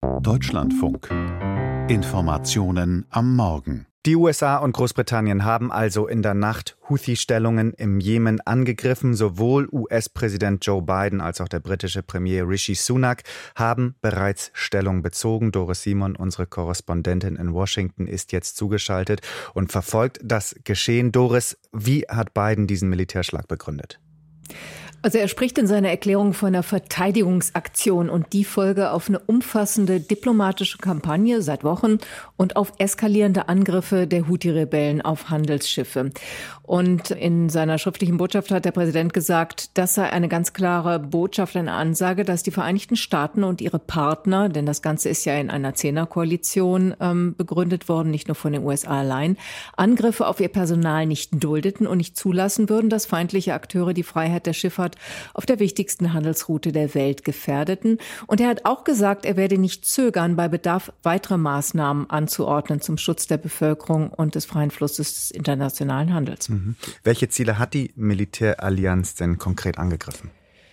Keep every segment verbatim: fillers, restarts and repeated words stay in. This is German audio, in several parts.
Deutschlandfunk. Informationen am Morgen. Die U S A und Großbritannien haben also in der Nacht Houthi-Stellungen im Jemen angegriffen. Sowohl U S-Präsident Joe Biden als auch der britische Premier Rishi Sunak haben bereits Stellung bezogen. Doris Simon, unsere Korrespondentin in Washington, ist jetzt zugeschaltet und verfolgt das Geschehen. Doris, wie hat Biden diesen Militärschlag begründet? Also er spricht in seiner Erklärung von einer Verteidigungsaktion und die Folge auf eine umfassende diplomatische Kampagne seit Wochen und auf eskalierende Angriffe der Houthi-Rebellen auf Handelsschiffe. Und in seiner schriftlichen Botschaft hat der Präsident gesagt, das sei eine ganz klare Botschaft, eine Ansage, dass die Vereinigten Staaten und ihre Partner, denn das Ganze ist ja in einer Zehnerkoalition ähm, begründet worden, nicht nur von den U S A allein, Angriffe auf ihr Personal nicht duldeten und nicht zulassen würden, dass feindliche Akteure die Freiheit der Schifffahrt auf der wichtigsten Handelsroute der Welt gefährdeten. Und er hat auch gesagt, er werde nicht zögern, bei Bedarf weitere Maßnahmen anzuordnen zum Schutz der Bevölkerung und des freien Flusses des internationalen Handels. Mhm. Welche Ziele hat die Militärallianz denn konkret angegriffen?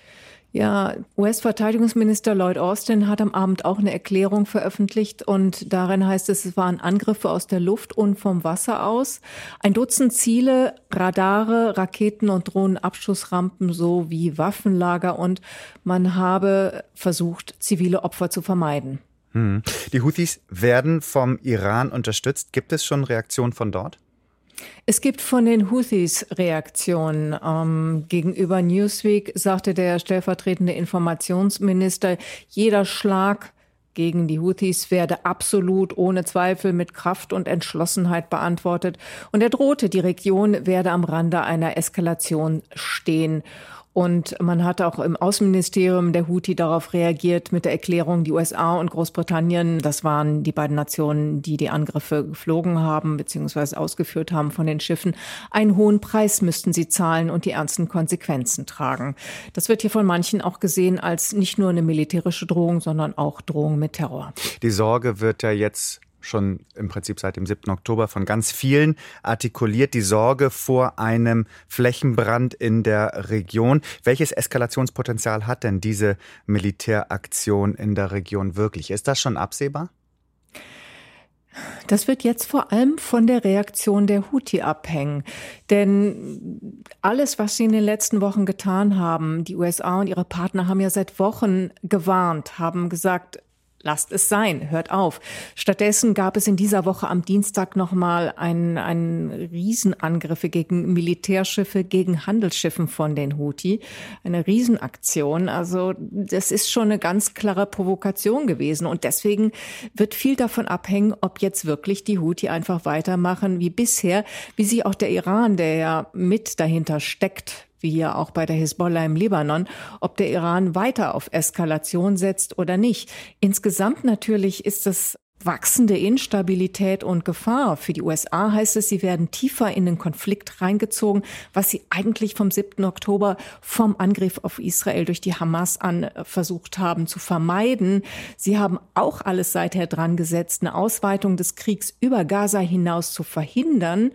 Ja, U S-Verteidigungsminister Lloyd Austin hat am Abend auch eine Erklärung veröffentlicht und darin heißt es, es waren Angriffe aus der Luft und vom Wasser aus. Ein Dutzend Ziele, Radare, Raketen und Drohnenabschussrampen sowie Waffenlager und man habe versucht, zivile Opfer zu vermeiden. Hm. Die Houthis werden vom Iran unterstützt. Gibt es schon Reaktionen von dort? Es gibt von den Houthis Reaktionen. Ähm, gegenüber Newsweek sagte der stellvertretende Informationsminister, jeder Schlag gegen die Houthis werde absolut ohne Zweifel mit Kraft und Entschlossenheit beantwortet. Und er drohte, die Region werde am Rande einer Eskalation stehen. Und man hat auch im Außenministerium der Houthi darauf reagiert mit der Erklärung, die U S A und Großbritannien, das waren die beiden Nationen, die die Angriffe geflogen haben bzw. ausgeführt haben von den Schiffen. Einen hohen Preis müssten sie zahlen und die ernsten Konsequenzen tragen. Das wird hier von manchen auch gesehen als nicht nur eine militärische Drohung, sondern auch Drohung mit Terror. Die Sorge wird ja jetzt schon im Prinzip seit dem siebten Oktober von ganz vielen artikuliert, die Sorge vor einem Flächenbrand in der Region. Welches Eskalationspotenzial hat denn diese Militäraktion in der Region wirklich? Ist das schon absehbar? Das wird jetzt vor allem von der Reaktion der Houthi abhängen. Denn alles, was sie in den letzten Wochen getan haben, die U S A und ihre Partner haben ja seit Wochen gewarnt, haben gesagt, lasst es sein, hört auf. Stattdessen gab es in dieser Woche am Dienstag nochmal einen, einen Riesenangriffe gegen Militärschiffe, gegen Handelsschiffen von den Houthi. Eine Riesenaktion. Also das ist schon eine ganz klare Provokation gewesen. Und deswegen wird viel davon abhängen, ob jetzt wirklich die Houthi einfach weitermachen wie bisher, wie sich auch der Iran, der ja mit dahinter steckt, wie ja auch bei der Hisbollah im Libanon, ob der Iran weiter auf Eskalation setzt oder nicht. Insgesamt natürlich ist das wachsende Instabilität und Gefahr. Für die U S A heißt es, sie werden tiefer in den Konflikt reingezogen, was sie eigentlich vom siebten Oktober vom Angriff auf Israel durch die Hamas an versucht haben zu vermeiden. Sie haben auch alles seither dran gesetzt, eine Ausweitung des Kriegs über Gaza hinaus zu verhindern.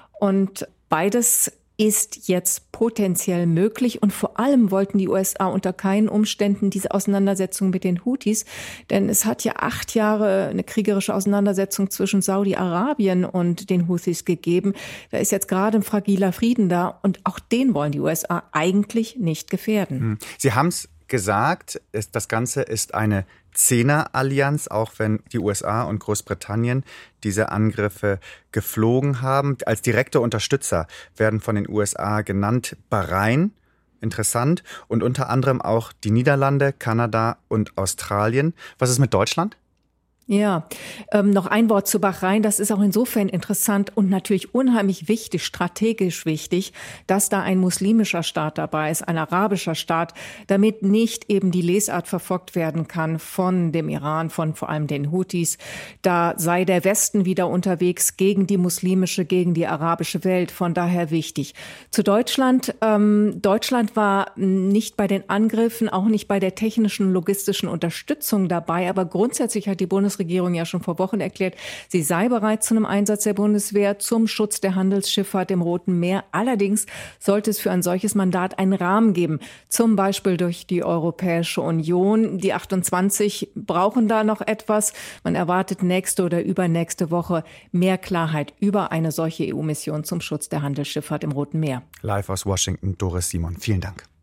Und beides ist jetzt potenziell möglich. Und vor allem wollten die U S A unter keinen Umständen diese Auseinandersetzung mit den Houthis. Denn es hat ja acht Jahre eine kriegerische Auseinandersetzung zwischen Saudi-Arabien und den Houthis gegeben. Da ist jetzt gerade ein fragiler Frieden da. Und auch den wollen die U S A eigentlich nicht gefährden. Sie haben es gesagt, das Ganze ist eine Zehnerallianz, auch wenn die U S A und Großbritannien diese Angriffe geflogen haben. Als direkte Unterstützer werden von den U S A genannt Bahrain, interessant, und unter anderem auch die Niederlande, Kanada und Australien. Was ist mit Deutschland? Ja, ähm, noch ein Wort zu Bahrain. Das ist auch insofern interessant und natürlich unheimlich wichtig, strategisch wichtig, dass da ein muslimischer Staat dabei ist, ein arabischer Staat, damit nicht eben die Lesart verfolgt werden kann von dem Iran, von vor allem den Houthis. Da sei der Westen wieder unterwegs gegen die muslimische, gegen die arabische Welt. Von daher wichtig. Zu Deutschland. Ähm, Deutschland war nicht bei den Angriffen, auch nicht bei der technischen, logistischen Unterstützung dabei, aber grundsätzlich hat die Bundes Bundesregierung ja schon vor Wochen erklärt, sie sei bereit zu einem Einsatz der Bundeswehr zum Schutz der Handelsschifffahrt im Roten Meer. Allerdings sollte es für ein solches Mandat einen Rahmen geben, zum Beispiel durch die Europäische Union. Die achtundzwanzig brauchen da noch etwas. Man erwartet nächste oder übernächste Woche mehr Klarheit über eine solche E U-Mission zum Schutz der Handelsschifffahrt im Roten Meer. Live aus Washington, Doris Simon. Vielen Dank.